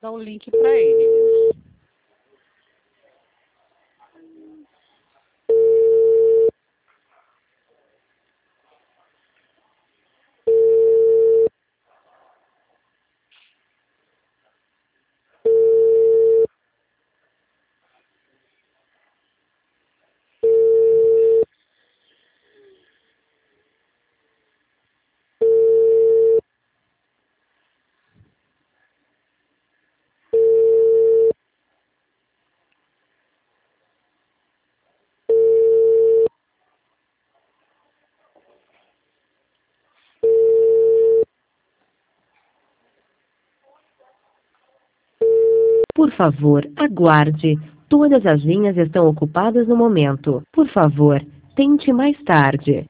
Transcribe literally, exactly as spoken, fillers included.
dar o link para ele. Por favor, aguarde. Todas as linhas estão ocupadas no momento. Por favor, tente mais tarde.